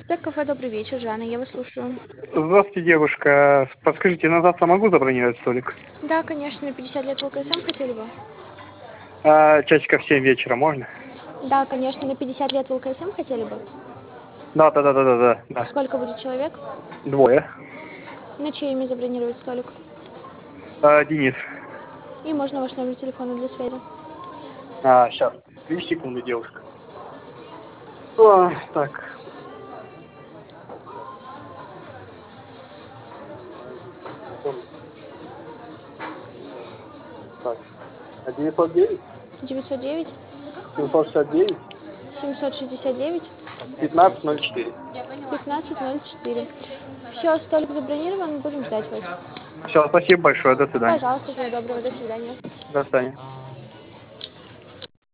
Так, кафе «Добрый вечер», Жанна, я вас слушаю. Здравствуйте, девушка. Подскажите, на завтра могу забронировать столик? Да, конечно, на 50 лет в ЛКСМ хотели бы? Часиков в 7 вечера можно? Да, конечно, на 50 лет в ЛКСМ хотели бы? Да. Сколько будет человек? Двое. На чье имя забронировать столик? Денис. И можно ваш номер телефона для связи. Сейчас. 2 секунды, девушка. Так. Так. 909 909 769 769 1504. 1504. Все, столик забронирован, будем ждать вас. Все, спасибо большое. До свидания. Пожалуйста, всего доброго, до свидания. До свидания.